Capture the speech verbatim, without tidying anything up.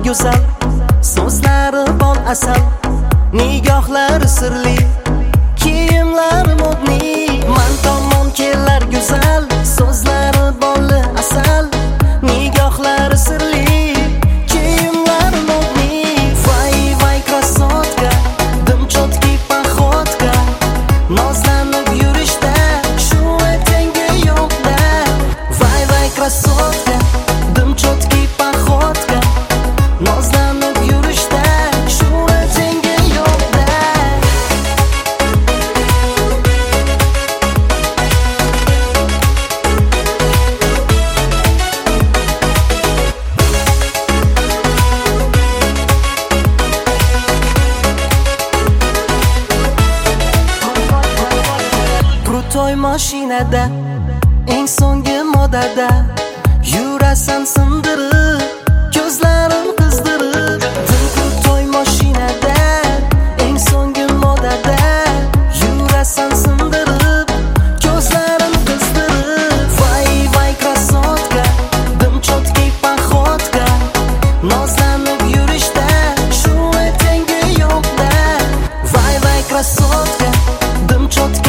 go'zal, so'zlari bol asal, nigohlari sirli, kiyimlari modniy. Man tomon kelar go'zal, so'zlari bol asal, nigohlari sirli, kiyimlari modniy. Vay vay krasotka, dim chotki paxotka, nozlanib yurishda shu tengi yo'qda. Vay vay krasotka, dim chotki paxotka, nozlanib yurishda shu tengi yo'qda. Krutoy mashinada, eng so'nggi modada, yurasan sindirib, ko'zlarim qizdirib. Krutoy mashinada, eng so'nggi modada, yurasan sindirib, ko'zlarim qizdirib. Vay vay krasotka, dim chotki paxotka, nozlanib yurishda shu tengi yo'qda. Vay vay krasotka, dim chotki